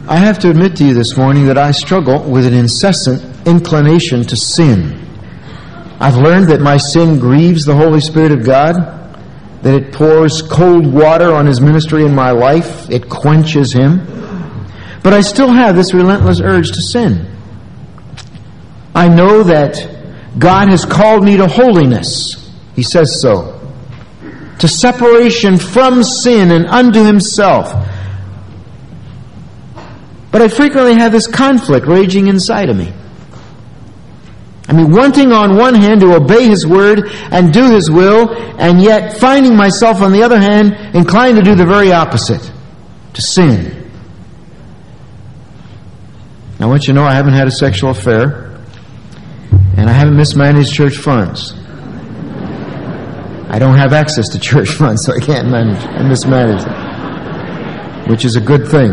I have to admit to you this morning that I struggle with an incessant inclination to sin. I've learned that my sin grieves the Holy Spirit of God, that it pours cold water on His ministry in my life, it quenches Him. But I still have this relentless urge to sin. I know that God has called me to holiness. He says so. To separation from sin and unto Himself. But I frequently have this conflict raging inside of me. Wanting on one hand to obey His Word and do His will, and yet finding myself on the other hand inclined to do the very opposite, to sin. I want you to know I haven't had a sexual affair, and I haven't mismanaged church funds. I don't have access to church funds, so I can't manage and mismanage them, which is a good thing.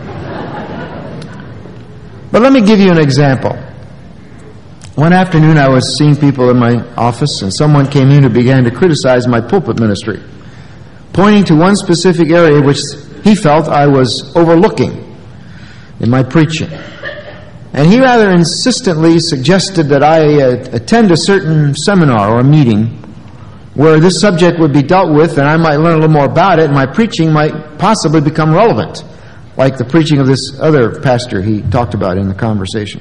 But let me give you an example. One afternoon I was seeing people in my office, and someone came in who began to criticize my pulpit ministry, pointing to one specific area which he felt I was overlooking in my preaching. And he rather insistently suggested that I attend a certain seminar or a meeting where this subject would be dealt with, and I might learn a little more about it, and my preaching might possibly become relevant, like the preaching of this other pastor he talked about in the conversation.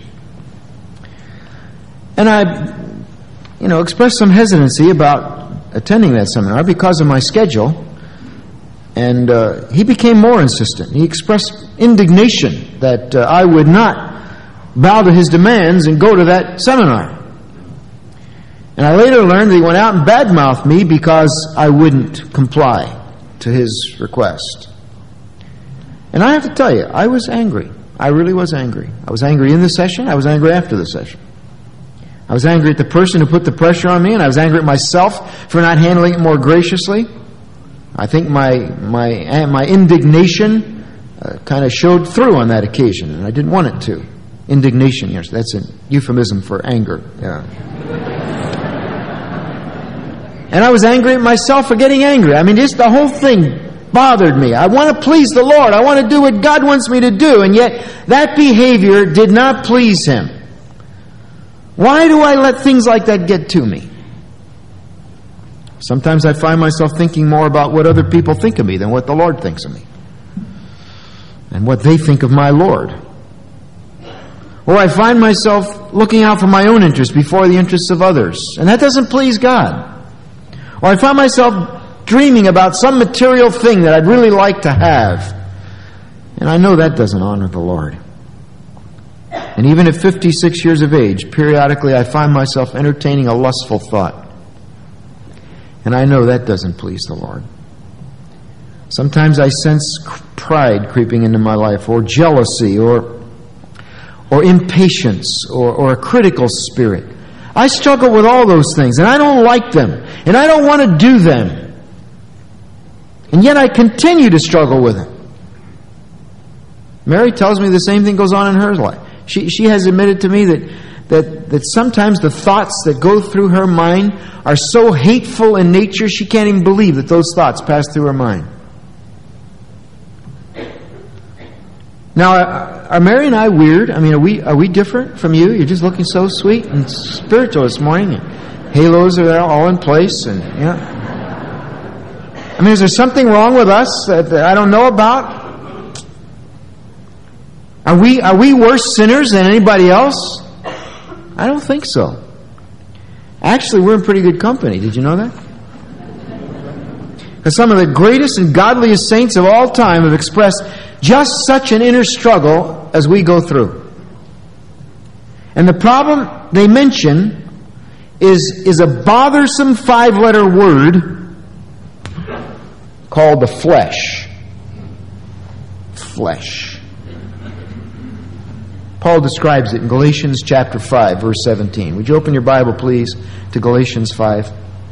And I, expressed some hesitancy about attending that seminar because of my schedule. And he became more insistent. He expressed indignation that I would not bow to his demands and go to that seminar. And I later learned that he went out and badmouthed me because I wouldn't comply to his request. And I have to tell you, I was angry. I really was angry. I was angry in the session. I was angry after the session. I was angry at the person who put the pressure on me, and I was angry at myself for not handling it more graciously. I think my indignation kind of showed through on that occasion, and I didn't want it to. Indignation, yes, that's a euphemism for anger. Yeah. And I was angry at myself for getting angry. Just the whole thing bothered me. I want to please the Lord. I want to do what God wants me to do, and yet that behavior did not please Him. Why do I let things like that get to me? Sometimes I find myself thinking more about what other people think of me than what the Lord thinks of me, and what they think of my Lord. Or I find myself looking out for my own interests before the interests of others, and that doesn't please God. Or I find myself dreaming about some material thing that I'd really like to have, and I know that doesn't honor the Lord. And even at 56 years of age, periodically I find myself entertaining a lustful thought. And I know that doesn't please the Lord. Sometimes I sense pride creeping into my life, or jealousy, or impatience, or a critical spirit. I struggle with all those things, and I don't like them, and I don't want to do them. And yet I continue to struggle with them. Mary tells me the same thing goes on in her life. She has admitted to me that sometimes the thoughts that go through her mind are so hateful in nature she can't even believe that those thoughts pass through her mind. Now, are Mary and I weird? Are we different from you? You're just looking so sweet and spiritual this morning. Halos are there all in place, and is there something wrong with us that I don't know about? Are we worse sinners than anybody else? I don't think so. Actually, we're in pretty good company. Did you know that? Because some of the greatest and godliest saints of all time have expressed just such an inner struggle as we go through. And the problem they mention is a bothersome 5-letter word called the flesh. Flesh. Paul describes it in Galatians chapter 5, verse 17. Would you open your Bible, please, to Galatians 5?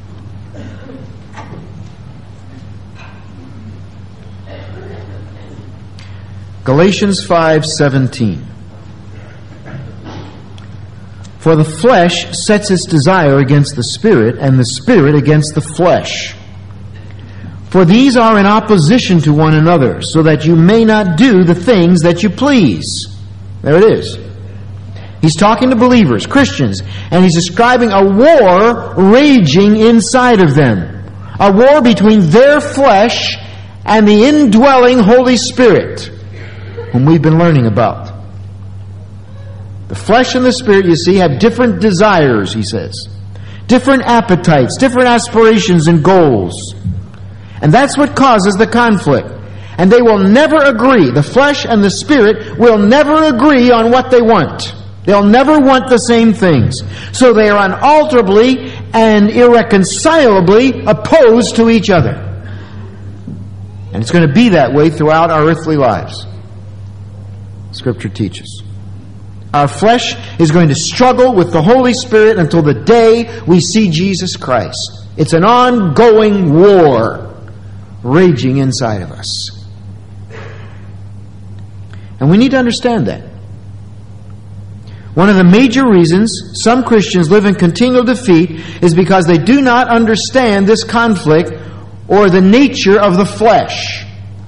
Galatians 5:17. For the flesh sets its desire against the Spirit, and the Spirit against the flesh. For these are in opposition to one another, so that you may not do the things that you please. There it is. He's talking to believers, Christians, and he's describing a war raging inside of them. A war between their flesh and the indwelling Holy Spirit, whom we've been learning about. The flesh and the spirit, you see, have different desires, he says. Different appetites, different aspirations and goals. And that's what causes the conflict. And they will never agree. The flesh and the spirit will never agree on what they want. They'll never want the same things. So they are unalterably and irreconcilably opposed to each other. And it's going to be that way throughout our earthly lives. Scripture teaches. Our flesh is going to struggle with the Holy Spirit until the day we see Jesus Christ. It's an ongoing war raging inside of us. And we need to understand that. One of the major reasons some Christians live in continual defeat is because they do not understand this conflict or the nature of the flesh.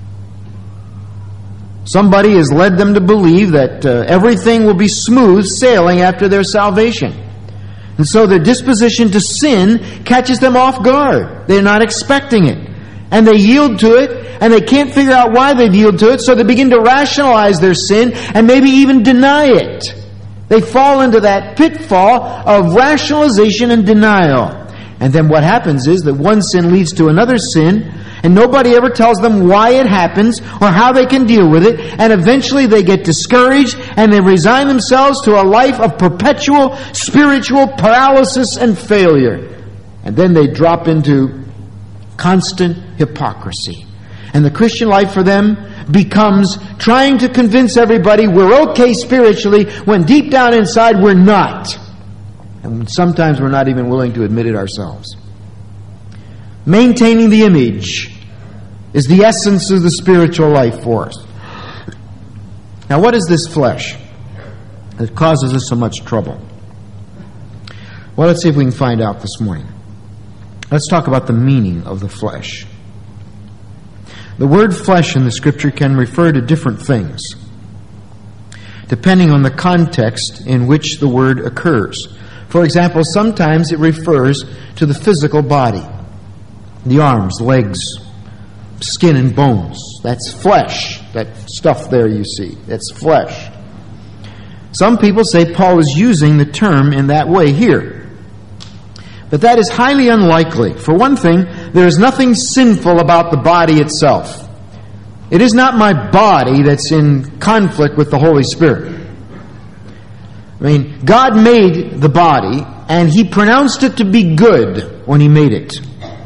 Somebody has led them to believe that everything will be smooth sailing after their salvation. And so their disposition to sin catches them off guard. They're not expecting it. And they yield to it, and they can't figure out why they yield to it, so they begin to rationalize their sin and maybe even deny it. They fall into that pitfall of rationalization and denial. And then what happens is that one sin leads to another sin, and nobody ever tells them why it happens or how they can deal with it, and eventually they get discouraged and they resign themselves to a life of perpetual spiritual paralysis and failure. And then they drop into constant hypocrisy. And the Christian life for them becomes trying to convince everybody we're okay spiritually when deep down inside we're not. And sometimes we're not even willing to admit it ourselves. Maintaining the image is the essence of the spiritual life for us. Now, what is this flesh that causes us so much trouble? Well, let's see if we can find out this morning. Let's talk about the meaning of the flesh. The word flesh in the Scripture can refer to different things, depending on the context in which the word occurs. For example, sometimes it refers to the physical body, the arms, legs, skin and bones. That's flesh. That stuff there you see, that's flesh. Some people say Paul is using the term in that way here. But that is highly unlikely. For one thing, there is nothing sinful about the body itself. It is not my body that's in conflict with the Holy Spirit. I mean, God made the body, and He pronounced it to be good when He made it.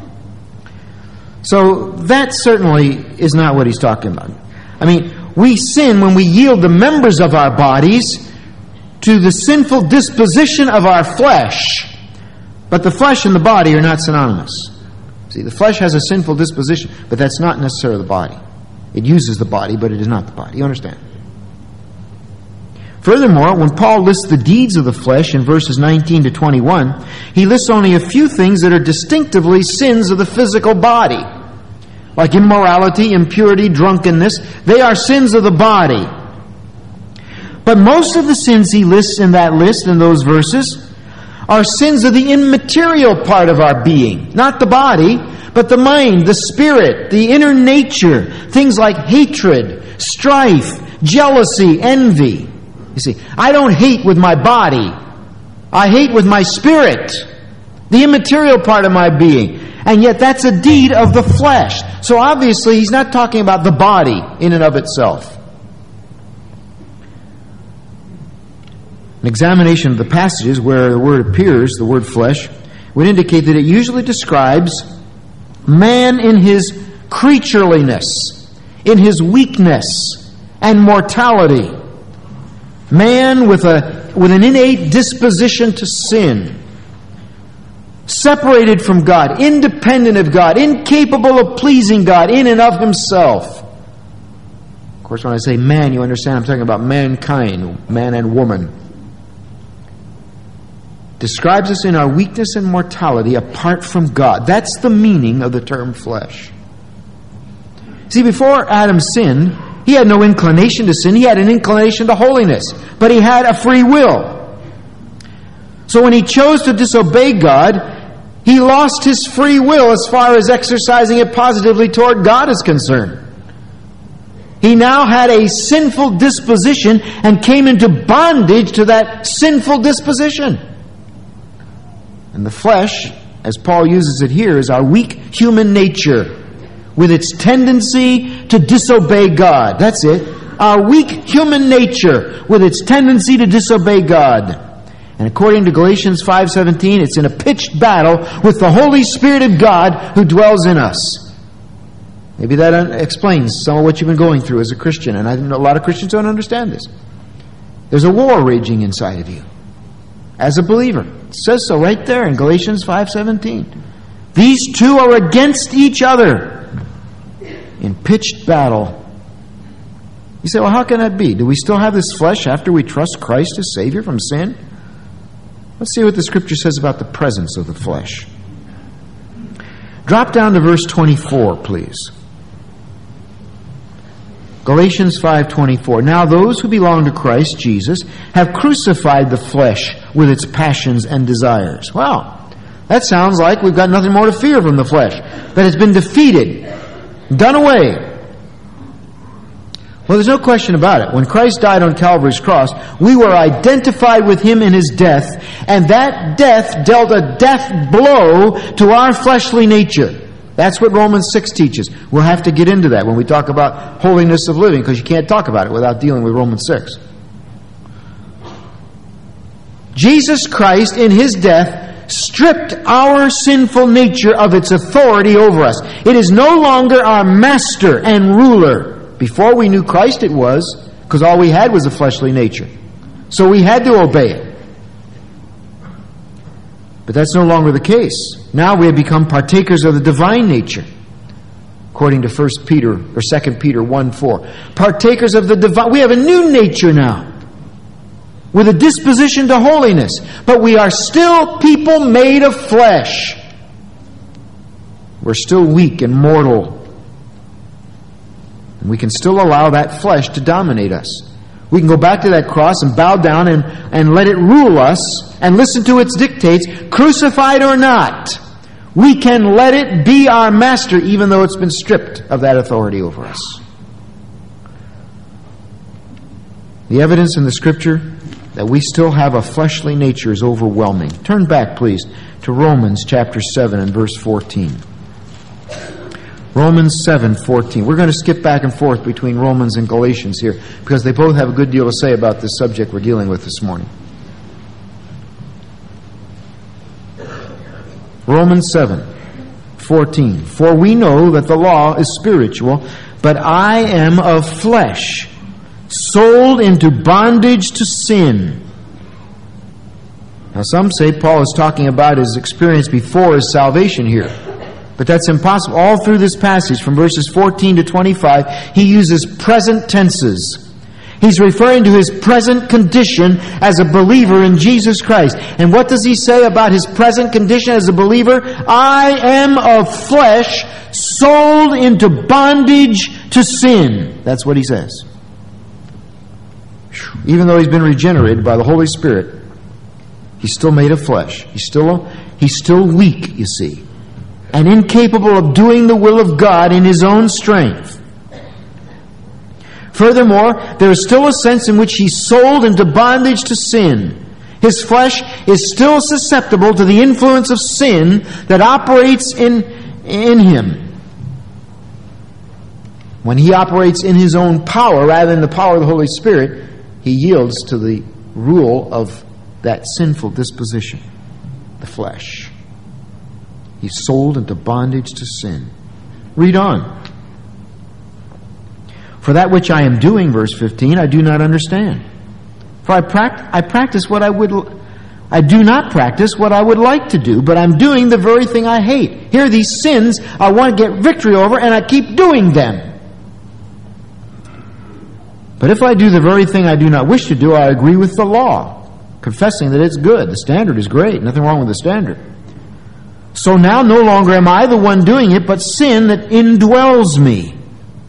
So that certainly is not what he's talking about. I mean, we sin when we yield the members of our bodies to the sinful disposition of our flesh. But the flesh and the body are not synonymous. See, the flesh has a sinful disposition, but that's not necessarily the body. It uses the body, but it is not the body. You understand? Furthermore, when Paul lists the deeds of the flesh in verses 19 to 21, he lists only a few things that are distinctively sins of the physical body. Like immorality, impurity, drunkenness. They are sins of the body. But most of the sins he lists in that list, in those verses, are sins of the immaterial part of our being. Not the body, but the mind, the spirit, the inner nature. Things like hatred, strife, jealousy, envy. You see, I don't hate with my body. I hate with my spirit, the immaterial part of my being. And yet that's a deed of the flesh. So obviously he's not talking about the body in and of itself. An examination of the passages where the word appears, the word flesh, would indicate that it usually describes man in his creatureliness, in his weakness and mortality. Man with an innate disposition to sin, separated from God, independent of God, incapable of pleasing God in and of himself. Of course, when I say man, you understand I'm talking about mankind, man and woman. Describes us in our weakness and mortality apart from God. That's the meaning of the term flesh. See, before Adam sinned, he had no inclination to sin. He had an inclination to holiness. But he had a free will. So when he chose to disobey God, he lost his free will as far as exercising it positively toward God is concerned. He now had a sinful disposition and came into bondage to that sinful disposition. And the flesh, as Paul uses it here, is our weak human nature with its tendency to disobey God. That's it. Our weak human nature with its tendency to disobey God. And according to Galatians 5:17, it's in a pitched battle with the Holy Spirit of God who dwells in us. Maybe that explains some of what you've been going through as a Christian. And I know a lot of Christians don't understand this. There's a war raging inside of you as a believer. It says so right there in Galatians 5:17. These two are against each other in pitched battle. You say, well, how can that be? Do we still have this flesh after we trust Christ as Savior from sin? Let's see what the Scripture says about the presence of the flesh. Drop down to verse 24, please. Galatians 5:24. Now those who belong to Christ Jesus have crucified the flesh with its passions and desires. Wow. That sounds like we've got nothing more to fear from the flesh. That it's been defeated, done away. Well, there's no question about it. When Christ died on Calvary's cross, we were identified with Him in His death, and that death dealt a death blow to our fleshly nature. That's what Romans 6 teaches. We'll have to get into that when we talk about holiness of living, because you can't talk about it without dealing with Romans 6. Jesus Christ, in His death, stripped our sinful nature of its authority over us. It is no longer our master and ruler. Before we knew Christ it was, because all we had was a fleshly nature. So we had to obey it. But that's no longer the case. Now we have become partakers of the divine nature, according to 2 Peter 1:4. Partakers of the divine. We have a new nature now, with a disposition to holiness. But we are still people made of flesh. We're still weak and mortal. And we can still allow that flesh to dominate us. We can go back to that cross and bow down and let it rule us and listen to its dictates, crucified or not. We can let it be our master even though it's been stripped of that authority over us. The evidence in the Scripture that we still have a fleshly nature is overwhelming. Turn back, please, to Romans chapter 7 and verse 14. Romans 7:14. We're going to skip back and forth between Romans and Galatians here because they both have a good deal to say about this subject we're dealing with this morning. Romans 7:14. For we know that the law is spiritual, but I am of flesh, sold into bondage to sin. Now some say Paul is talking about his experience before his salvation here. But that's impossible. All through this passage, from verses 14 to 25, he uses present tenses. He's referring to his present condition as a believer in Jesus Christ. And what does he say about his present condition as a believer? I am of flesh, sold into bondage to sin. That's what he says. Even though he's been regenerated by the Holy Spirit, he's still made of flesh. He's still weak, you see, and incapable of doing the will of God in his own strength. Furthermore, there is still a sense in which he's sold into bondage to sin. His flesh is still susceptible to the influence of sin that operates in him. When he operates in his own power rather than the power of the Holy Spirit, he yields to the rule of that sinful disposition, the flesh. He's sold into bondage to sin. Read on. For that which I am doing, verse 15, I do not understand. For I practice what I do not practice what I would like to do, but I'm doing the very thing I hate. Here are these sins I want to get victory over, and I keep doing them. But if I do the very thing I do not wish to do, I agree with the law, confessing that it's good. The standard is great. Nothing wrong with the standard. So now no longer am I the one doing it, but sin that indwells me.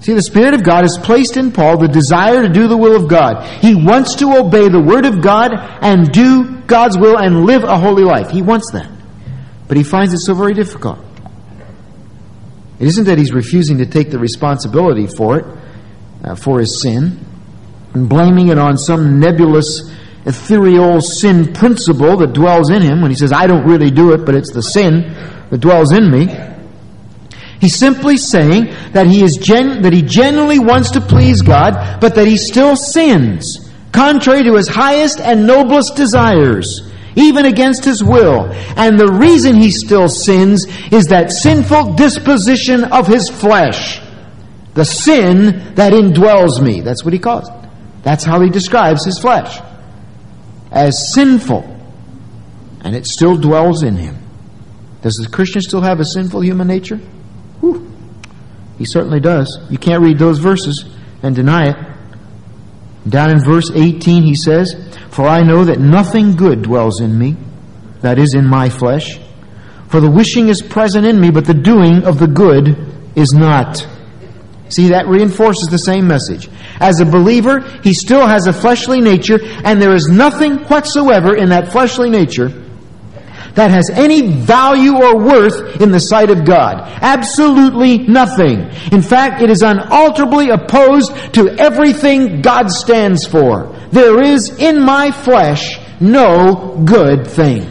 See, the Spirit of God has placed in Paul the desire to do the will of God. He wants to obey the Word of God and do God's will and live a holy life. He wants that. But he finds it so very difficult. It isn't that he's refusing to take the responsibility for it, for his sin, and blaming it on some nebulous, ethereal sin principle that dwells in him when he says, I don't really do it, but it's the sin that dwells in me. He's simply saying that he genuinely wants to please God, but that he still sins, contrary to his highest and noblest desires, even against his will. And the reason he still sins is that sinful disposition of his flesh. The sin that indwells me. That's what he calls it. That's how he describes his flesh. As sinful. And it still dwells in him. Does the Christian still have a sinful human nature? Whew. He certainly does. You can't read those verses and deny it. Down in verse 18 he says, For I know that nothing good dwells in me, that is, in my flesh. For the wishing is present in me, but the doing of the good is not. See, that reinforces the same message. As a believer, he still has a fleshly nature, and there is nothing whatsoever in that fleshly nature that has any value or worth in the sight of God. Absolutely nothing. In fact, it is unalterably opposed to everything God stands for. There is in my flesh no good thing.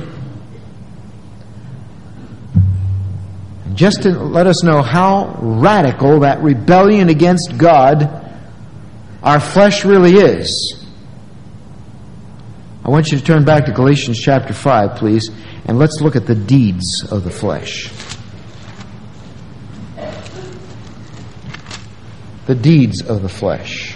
Just to let us know how radical that rebellion against God our flesh really is, I want you to turn back to Galatians chapter 5, please, and let's look at the deeds of the flesh. The deeds of the flesh.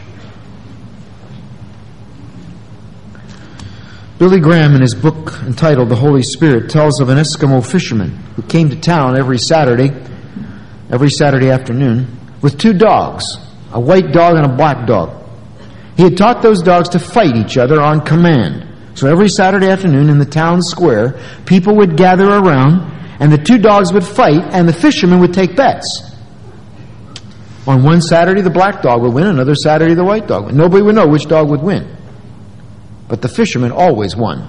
Billy Graham, in his book entitled The Holy Spirit, tells of an Eskimo fisherman who came to town every Saturday afternoon, with two dogs, a white dog and a black dog. He had taught those dogs to fight each other on command. So every Saturday afternoon in the town square, people would gather around, and the two dogs would fight, and the fisherman would take bets. On one Saturday, the black dog would win, another Saturday, the white dog would win. Nobody would know which dog would win. But the fisherman always won.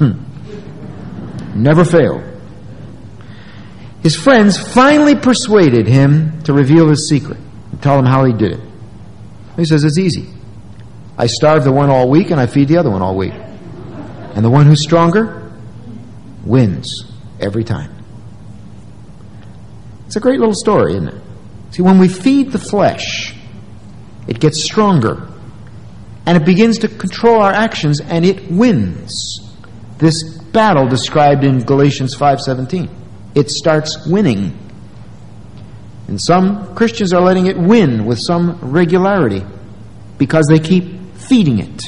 Never failed. His friends finally persuaded him to reveal his secret and tell him how he did it. He says, it's easy. I starve the one all week and I feed the other one all week. And the one who's stronger wins every time. It's a great little story, isn't it? See, when we feed the flesh, it gets stronger. And it begins to control our actions, and it wins. This battle described in Galatians 5:17. It starts winning. And some Christians are letting it win with some regularity because they keep feeding it.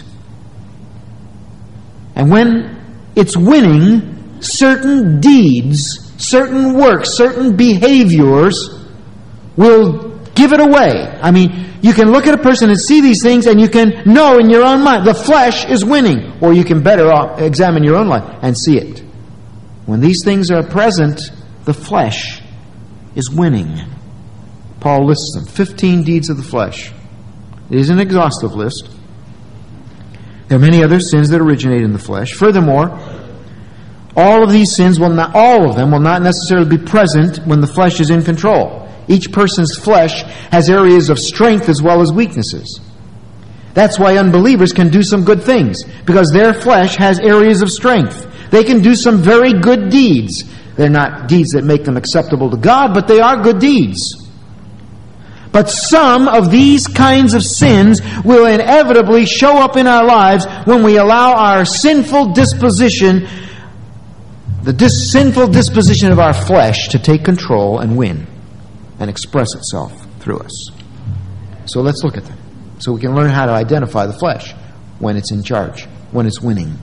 And when it's winning, certain deeds, certain works, certain behaviors will give it away. I mean, you can look at a person and see these things, and you can know in your own mind, the flesh is winning. Or you can better examine your own life and see it. When these things are present, the flesh is winning. Paul lists them. 15 deeds of the flesh. It is an exhaustive list. There are many other sins that originate in the flesh. Furthermore, all of them will not necessarily be present when the flesh is in control. Each person's flesh has areas of strength as well as weaknesses. That's why unbelievers can do some good things, because their flesh has areas of strength. They can do some very good deeds. They're not deeds that make them acceptable to God, but they are good deeds. But some of these kinds of sins will inevitably show up in our lives when we allow our sinful disposition, sinful disposition of our flesh, to take control and win and express itself through us. So let's look at them, so we can learn how to identify the flesh when it's in charge, when it's winning.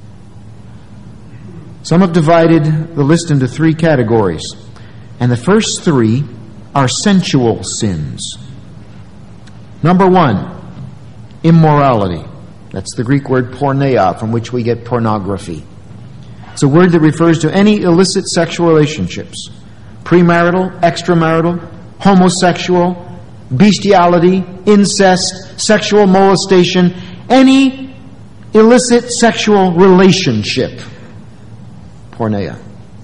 Some have divided the list into 3 categories, and the first 3 are sensual sins. Number 1, immorality. That's the Greek word porneia, from which we get pornography. It's a word that refers to any illicit sexual relationships. Premarital, extramarital, homosexual, bestiality, incest, sexual molestation, any illicit sexual relationship. Porneia.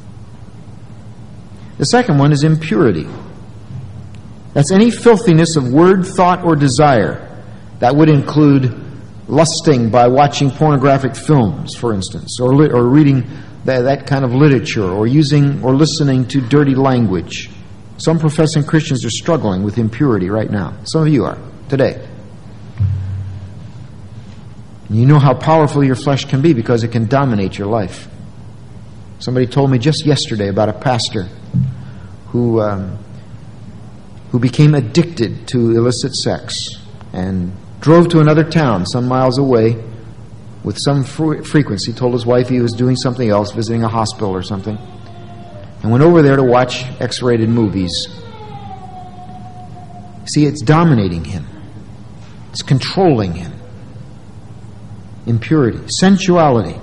The second one is impurity. That's any filthiness of word, thought, or desire. That would include lusting by watching pornographic films, for instance, or reading that kind of literature, or using or listening to dirty language. Some professing Christians are struggling with impurity right now. Some of you are, today. You know how powerful your flesh can be because it can dominate your life. Somebody told me just yesterday about a pastor who became addicted to illicit sex and drove to another town some miles away with some frequency. Told his wife he was doing something else, visiting a hospital or something, and went over there to watch X-rated movies. See, it's dominating him. It's controlling him. Impurity, sensuality.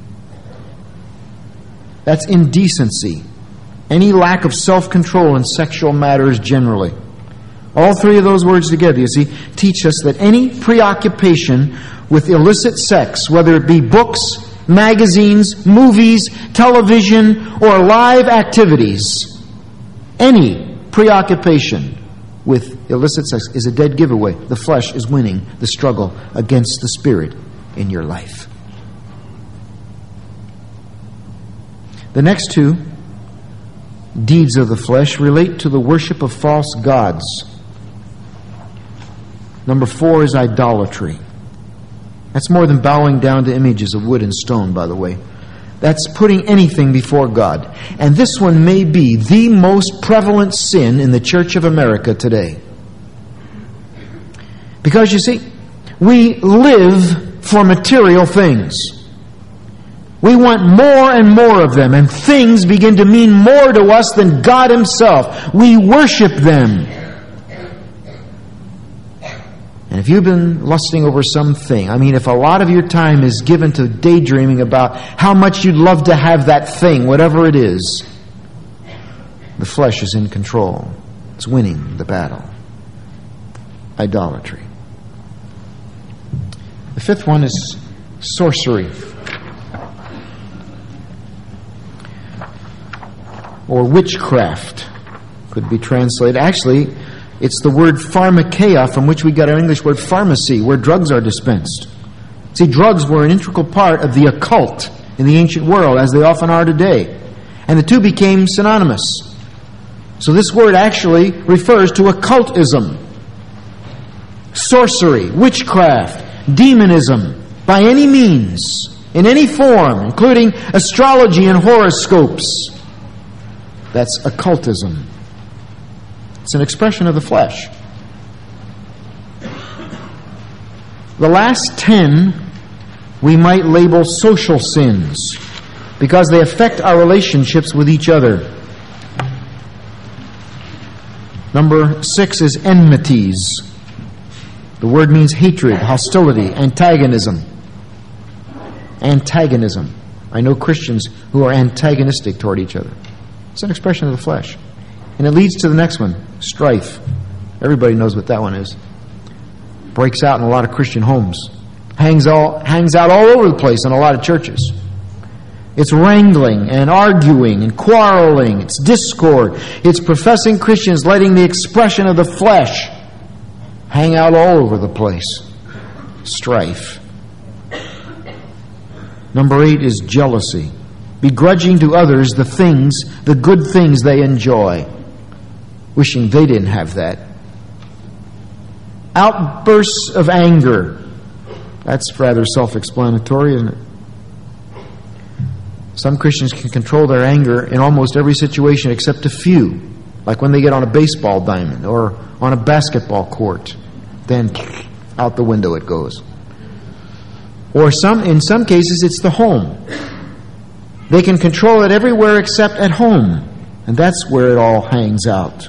That's indecency. Any lack of self-control in sexual matters generally. All three of those words together, you see, teach us that any preoccupation with illicit sex, whether it be books, magazines, movies, television, or live activities, any preoccupation with illicit sex is a dead giveaway. The flesh is winning the struggle against the spirit in your life. The next two deeds of the flesh relate to the worship of false gods. Number 4 is idolatry. That's more than bowing down to images of wood and stone, by the way. That's putting anything before God. And this one may be the most prevalent sin in the Church of America today. Because you see, we live for material things. We want more and more of them, and things begin to mean more to us than God Himself. We worship them. And if you've been lusting over something, if a lot of your time is given to daydreaming about how much you'd love to have that thing, whatever it is, the flesh is in control. It's winning the battle. Idolatry. The fifth one is sorcery, or witchcraft, could be translated. Actually, it's the word pharmakeia, from which we got our English word pharmacy, where drugs are dispensed. See, drugs were an integral part of the occult in the ancient world, as they often are today. And the two became synonymous. So this word actually refers to occultism, sorcery, witchcraft, demonism, by any means, in any form, including astrology and horoscopes. That's occultism. It's an expression of the flesh. The last 10 we might label social sins because they affect our relationships with each other. Number 6 is enmities. The word means hatred, hostility, antagonism. Antagonism. I know Christians who are antagonistic toward each other. It's an expression of the flesh. And it leads to the next one, strife. Everybody knows what that one is. Breaks out in a lot of Christian homes. Hangs out all over the place in a lot of churches. It's wrangling and arguing and quarreling. It's discord. It's professing Christians letting the expression of the flesh hang out all over the place. Strife. Number 8 is jealousy. Begrudging to others the good things they enjoy. Wishing they didn't have that. Outbursts of anger. That's rather self-explanatory, isn't it? Some Christians can control their anger in almost every situation except a few. Like when they get on a baseball diamond or on a basketball court. Then out the window it goes. Or in some cases it's the home. They can control it everywhere except at home. And that's where it all hangs out.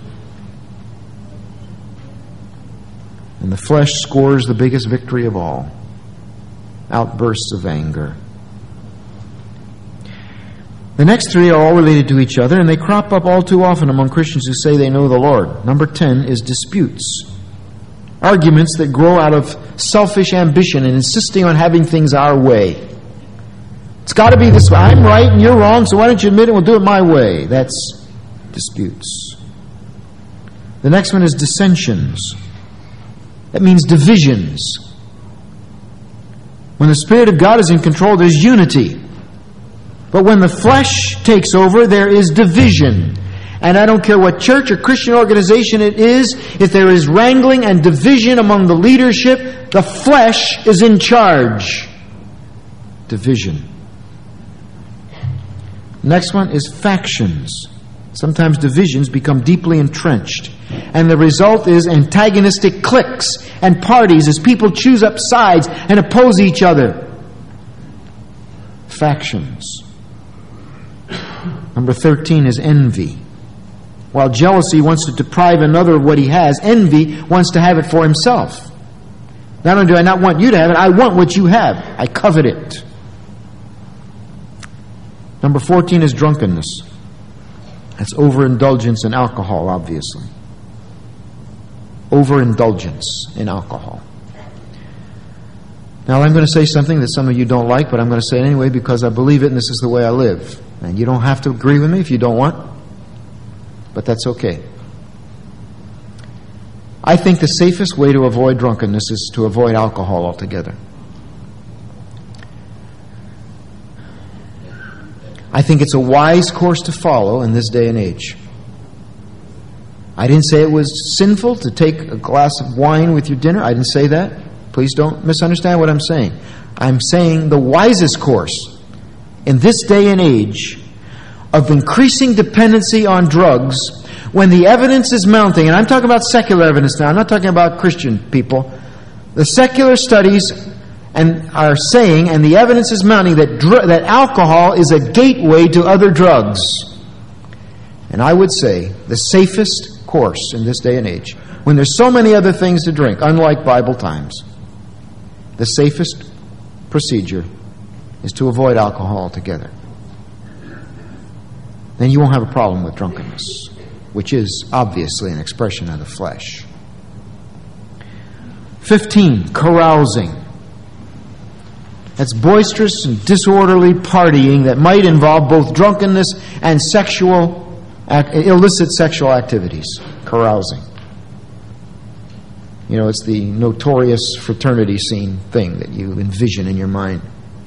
And the flesh scores the biggest victory of all. Outbursts of anger. The next 3 are all related to each other, and they crop up all too often among Christians who say they know the Lord. Number 10 is disputes. Arguments that grow out of selfish ambition and insisting on having things our way. It's got to be this way. I'm right and you're wrong, so why don't you admit it? We'll do it my way. That's disputes. The next one is dissensions. That means divisions. When the Spirit of God is in control, there's unity. But when the flesh takes over, there is division. And I don't care what church or Christian organization it is, if there is wrangling and division among the leadership, the flesh is in charge. Division. Next one is factions. Sometimes divisions become deeply entrenched. And the result is antagonistic cliques and parties as people choose up sides and oppose each other. Factions. Number 13 is envy. While jealousy wants to deprive another of what he has, envy wants to have it for himself. Not only do I not want you to have it, I want what you have. I covet it. Number 14 is drunkenness. That's overindulgence in alcohol, obviously. Overindulgence in alcohol. Now, I'm going to say something that some of you don't like, but I'm going to say it anyway because I believe it and this is the way I live. And you don't have to agree with me if you don't want, but that's okay. I think the safest way to avoid drunkenness is to avoid alcohol altogether. I think it's a wise course to follow in this day and age. I didn't say it was sinful to take a glass of wine with your dinner. I didn't say that. Please don't misunderstand what I'm saying. I'm saying the wisest course in this day and age of increasing dependency on drugs, when the evidence is mounting, and I'm talking about secular evidence now, I'm not talking about Christian people. The secular studies are saying, and the evidence is mounting, that alcohol is a gateway to other drugs. And I would say the safest course in this day and age, when there's so many other things to drink, unlike Bible times, the safest procedure is to avoid alcohol altogether. Then you won't have a problem with drunkenness, which is obviously an expression of the flesh. 15, carousing. That's boisterous and disorderly partying that might involve both drunkenness and illicit sexual activities. Carousing. You know, it's the notorious fraternity scene thing that you envision in your mind.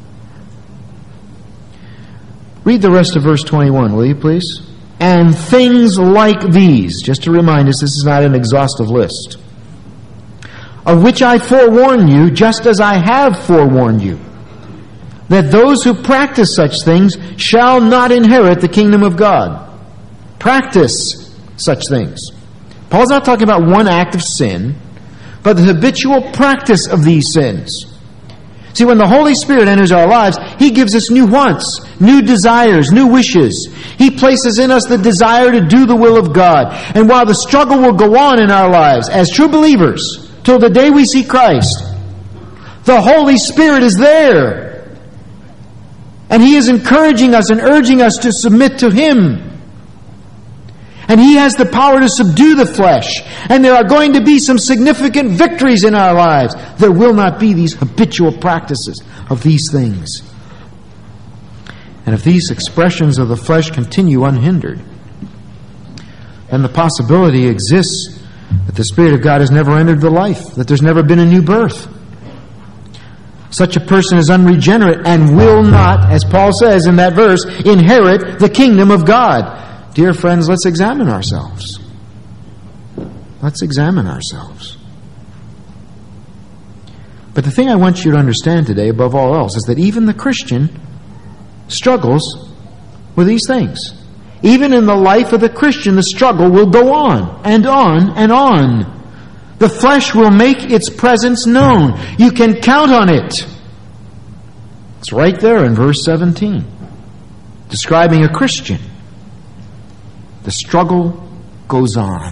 Read the rest of verse 21, will you please? And things like these, just to remind us, this is not an exhaustive list, of which I forewarn you, just as I have forewarned you, that those who practice such things shall not inherit the kingdom of God. Practice such things. Paul's not talking about one act of sin, but the habitual practice of these sins. See, when the Holy Spirit enters our lives, He gives us new wants, new desires, new wishes. He places in us the desire to do the will of God. And while the struggle will go on in our lives as true believers till the day we see Christ, the Holy Spirit is there. And He is encouraging us and urging us to submit to Him. And He has the power to subdue the flesh. And there are going to be some significant victories in our lives. There will not be these habitual practices of these things. And if these expressions of the flesh continue unhindered, then the possibility exists that the Spirit of God has never entered the life, that there's never been a new birth. Such a person is unregenerate and will not, as Paul says in that verse, inherit the kingdom of God. Dear friends, let's examine ourselves. Let's examine ourselves. But the thing I want you to understand today, above all else, is that even the Christian struggles with these things. Even in the life of the Christian, the struggle will go on and on and on. The flesh will make its presence known. You can count on it. It's right there in verse 17, describing a Christian. The struggle goes on.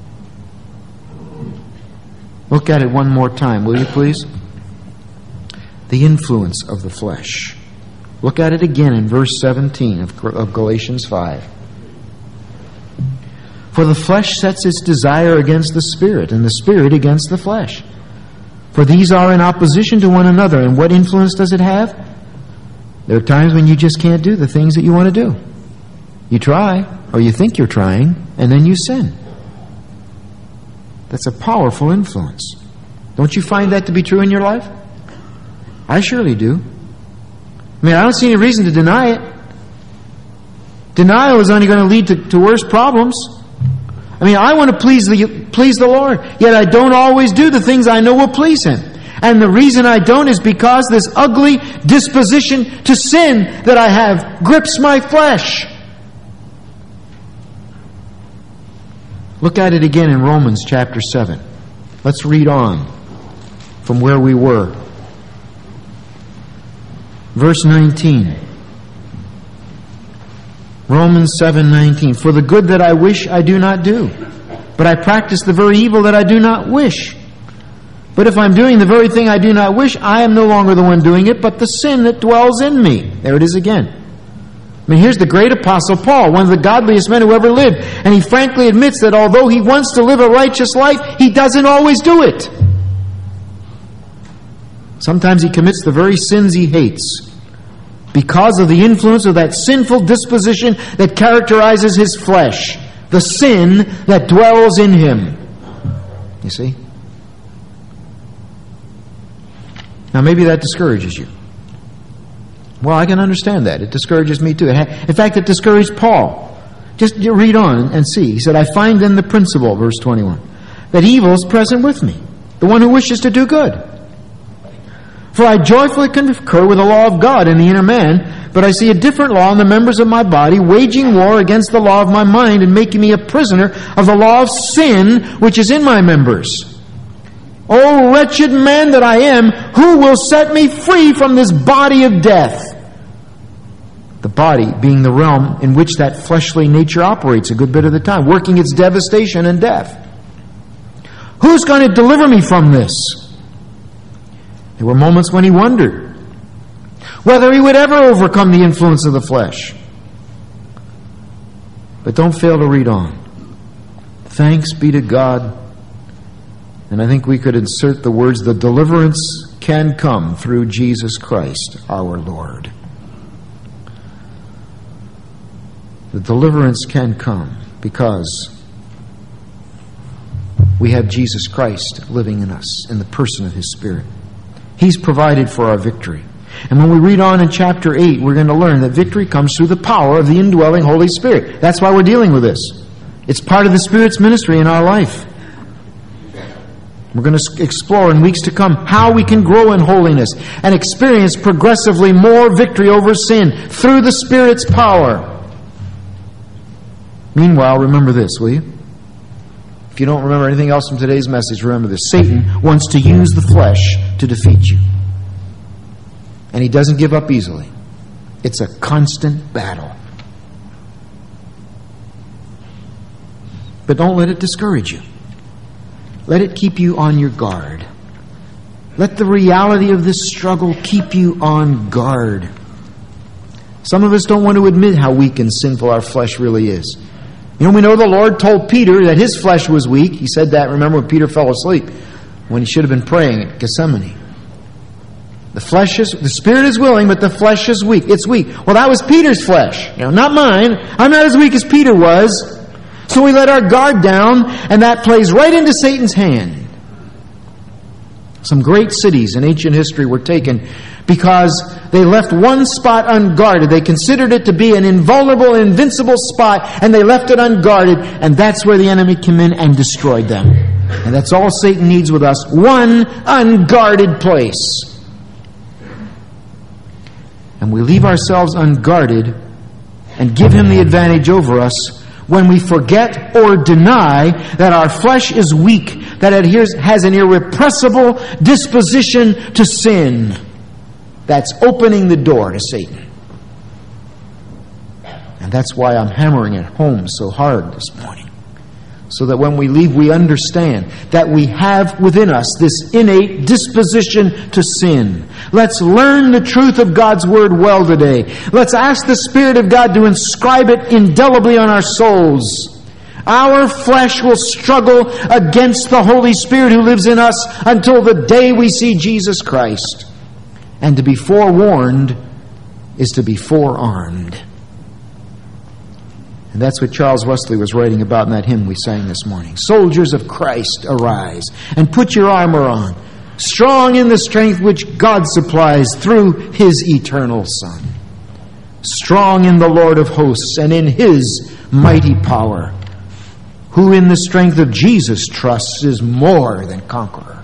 Look at it one more time, will you please? The influence of the flesh. Look at it again in verse 17 of Galatians 5. For the flesh sets its desire against the Spirit, and the Spirit against the flesh. For these are in opposition to one another. And what influence does it have? There are times when you just can't do the things that you want to do. You try, or you think you're trying, and then you sin. That's a powerful influence. Don't you find that to be true in your life? I surely do. I mean, I don't see any reason to deny it. Denial is only going to lead to worse problems. I mean, I want to please the Lord, yet I don't always do the things I know will please Him. And the reason I don't is because this ugly disposition to sin that I have grips my flesh. Look at it again in Romans chapter 7. Let's read on from where we were. Verse 19. Romans 7:19. For the good that I wish I do not do, but I practice the very evil that I do not wish. But if I'm doing the very thing I do not wish, I am no longer the one doing it, but the sin that dwells in me. There it is again. I mean, here's the great apostle Paul, one of the godliest men who ever lived, and he frankly admits that although he wants to live a righteous life, he doesn't always do it. Sometimes he commits the very sins he hates because of the influence of that sinful disposition that characterizes his flesh, the sin that dwells in him. You see? Now maybe that discourages you. Well, I can understand that. It discourages me too. In fact, it discouraged Paul. Just read on and see. He said, I find then the principle, verse 21, that evil is present with me, the one who wishes to do good. For I joyfully concur with the law of God in the inner man, but I see a different law in the members of my body, waging war against the law of my mind and making me a prisoner of the law of sin which is in my members. O wretched man that I am, who will set me free from this body of death? The body being the realm in which that fleshly nature operates a good bit of the time, working its devastation and death. Who's going to deliver me from this? There were moments when he wondered whether he would ever overcome the influence of the flesh. But don't fail to read on. Thanks be to God. And I think we could insert the words, the deliverance can come through Jesus Christ, our Lord. The deliverance can come because we have Jesus Christ living in us in the person of His Spirit. He's provided for our victory. And when we read on in chapter 8, we're going to learn that victory comes through the power of the indwelling Holy Spirit. That's why we're dealing with this. It's part of the Spirit's ministry in our life. We're going to explore in weeks to come how we can grow in holiness and experience progressively more victory over sin through the Spirit's power. Meanwhile, remember this, will you? If you don't remember anything else from today's message, remember this. Satan wants to use the flesh to defeat you. And he doesn't give up easily. It's a constant battle. But don't let it discourage you. Let it keep you on your guard. Let the reality of this struggle keep you on guard. Some of us don't want to admit how weak and sinful our flesh really is. You know, we know the Lord told Peter that his flesh was weak. He said that, remember, when Peter fell asleep, when he should have been praying at Gethsemane. The spirit is willing, but the flesh is weak. It's weak. Well, that was Peter's flesh. Not mine. I'm not as weak as Peter was. So we let our guard down, and that plays right into Satan's hand. Some great cities in ancient history were taken because they left one spot unguarded. They considered it to be an invulnerable, invincible spot, and they left it unguarded, and that's where the enemy came in and destroyed them. And that's all Satan needs with us, one unguarded place. And we leave ourselves unguarded and give him the advantage over us when we forget or deny that our flesh is weak, that it has an irrepressible disposition to sin. That's opening the door to Satan. And that's why I'm hammering it home so hard this morning. So that when we leave, we understand that we have within us this innate disposition to sin. Let's learn the truth of God's Word well today. Let's ask the Spirit of God to inscribe it indelibly on our souls. Our flesh will struggle against the Holy Spirit who lives in us until the day we see Jesus Christ. And to be forewarned is to be forearmed. And that's what Charles Wesley was writing about in that hymn we sang this morning. Soldiers of Christ, arise and put your armor on, strong in the strength which God supplies through His eternal Son. Strong in the Lord of hosts and in His mighty power, who in the strength of Jesus trusts is more than conqueror.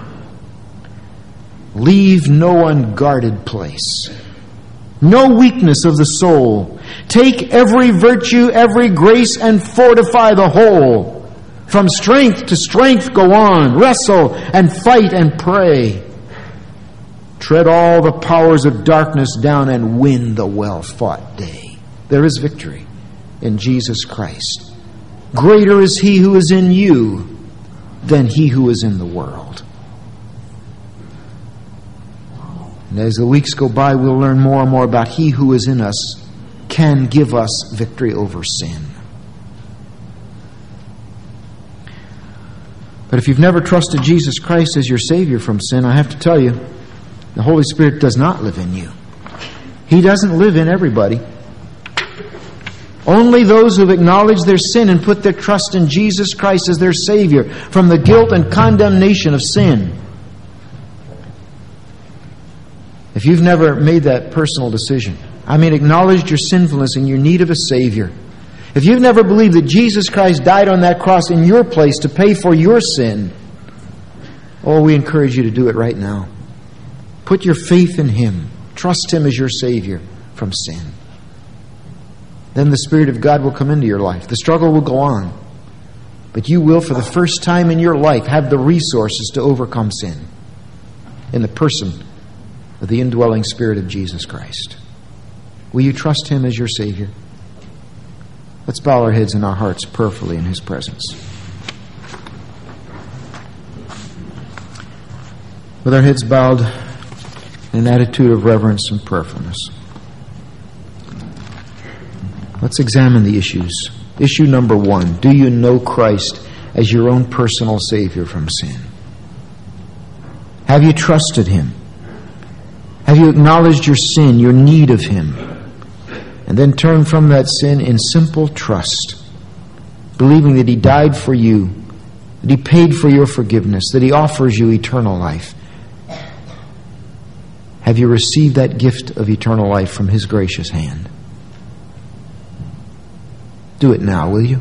Leave no unguarded place, no weakness of the soul. Take every virtue, every grace, and fortify the whole. From strength to strength go on, wrestle and fight and pray. Tread all the powers of darkness down and win the well-fought day. There is victory in Jesus Christ. Greater is He who is in you than he who is in the world. And as the weeks go by, we'll learn more and more about He who is in us can give us victory over sin. But if you've never trusted Jesus Christ as your Savior from sin, I have to tell you, the Holy Spirit does not live in you. He doesn't live in everybody. Only those who have acknowledged their sin and put their trust in Jesus Christ as their Savior from the guilt and condemnation of sin. If you've never made that personal decision, acknowledged your sinfulness and your need of a Savior. If you've never believed that Jesus Christ died on that cross in your place to pay for your sin, we encourage you to do it right now. Put your faith in Him. Trust Him as your Savior from sin. Then the Spirit of God will come into your life. The struggle will go on. But you will, for the first time in your life, have the resources to overcome sin in the person of the indwelling Spirit of Jesus Christ. Will you trust Him as your Savior? Let's bow our heads and our hearts prayerfully in His presence. With our heads bowed in an attitude of reverence and prayerfulness, let's examine the issues. Issue number 1, do you know Christ as your own personal Savior from sin? Have you trusted Him? Have you acknowledged your sin, your need of Him? And then turn from that sin in simple trust, believing that He died for you, that He paid for your forgiveness, that He offers you eternal life. Have you received that gift of eternal life from His gracious hand? Do it now, will you?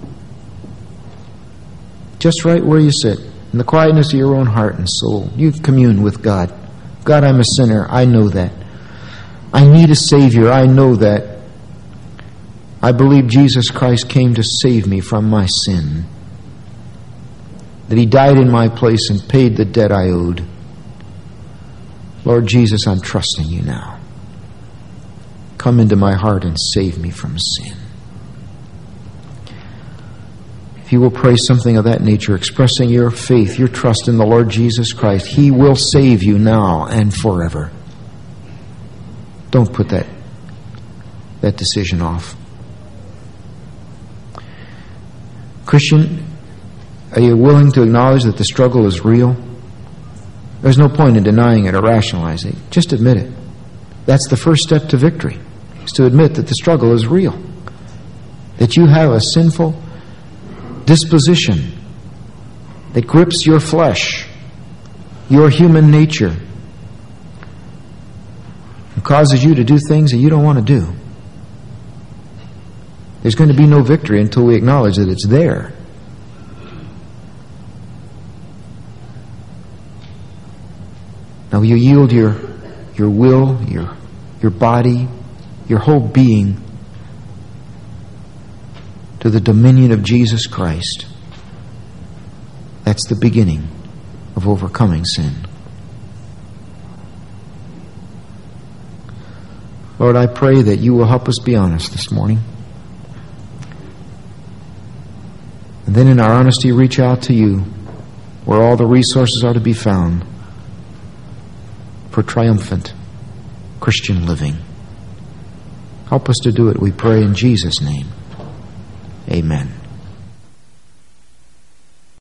Just right where you sit, in the quietness of your own heart and soul, you commune with God. God, I'm a sinner. I know that. I need a Savior. I know that. I believe Jesus Christ came to save me from my sin, that He died in my place and paid the debt I owed. Lord Jesus, I'm trusting You now. Come into my heart and save me from sin. If you will pray something of that nature, expressing your faith, your trust in the Lord Jesus Christ, He will save you now and forever. Don't put that decision off. Christian, are you willing to acknowledge that the struggle is real? There's no point in denying it or rationalizing it. Just admit it. That's the first step to victory, is to admit that the struggle is real. That you have a sinful disposition that grips your flesh, your human nature, and causes you to do things that you don't want to do. There's going to be no victory until we acknowledge that it's there. Now you yield your will, your body, your whole being to the dominion of Jesus Christ. That's the beginning of overcoming sin. Lord, I pray that You will help us be honest this morning. And then in our honesty, reach out to You where all the resources are to be found for triumphant Christian living. Help us to do it, we pray in Jesus' name. Amen.